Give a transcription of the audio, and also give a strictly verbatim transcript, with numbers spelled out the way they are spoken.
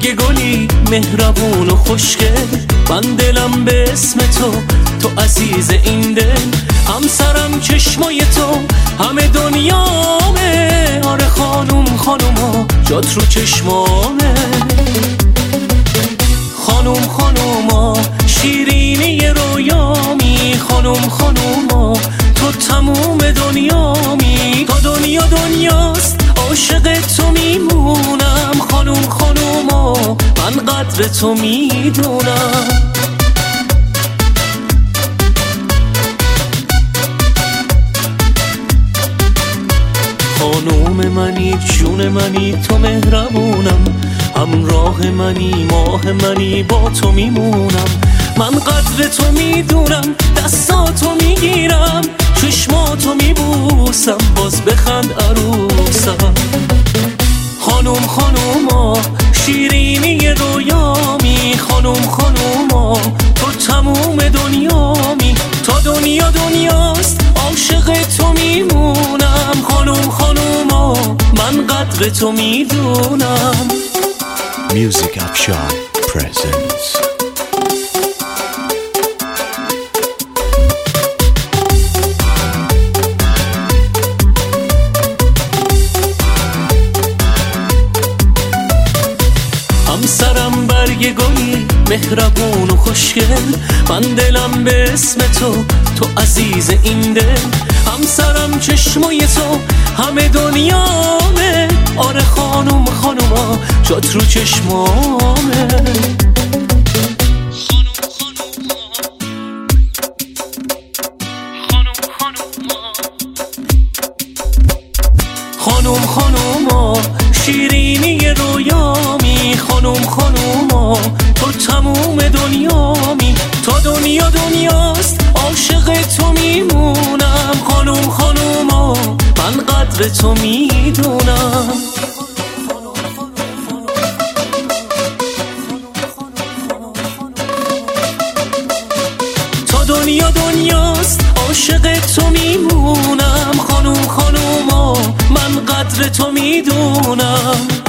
برگ گلی مهربون و خوشگل، من دلم به اسم تو، تو عزیز این دل. همسرم چشمای تو، همه دنیامه. آره خانوم خانوما جات رو چشمامه. خانوم خانوما شیرینی رویامی. خانوم خانوما تو تموم دنیامی. تا دنیا دنیاست عاشق تو میمونم. خانوم خانوما من قدر تو میدونم. خانوم منی جون منی تو مهربونم. همراه منی ماه منی با تو میمونم. من قدر تو میدونم دستاتو میگیرم چشماتو میبوسم باز بخند عروسم. خانوم خانوما شیرینی رویامی. خانوم خانوما تو تموم دنیامی. تا دنیا دنیاست عاشق تو میمونم. خانوم خانوما من قدر تو میدونم. Music Upshot presents همسرم برگ گلی مهربون و خوشگل، من دلم به اسم تو، تو عزیز این دل. همسرم چشمای تو، همه دنیامه. آره خانوم خانوما جات رو چشمامه. خانوم خانوما شیرینی رویامی. خانوم خانوما تو تموم دنیامی. تا دنیا دنیاست عاشق تو میمونم. خانوم خانوما من قدر تو میدونم. تا دنیا دنیاست عاشق تو میمونم. خانوم خانوما من قدر تو میدونم.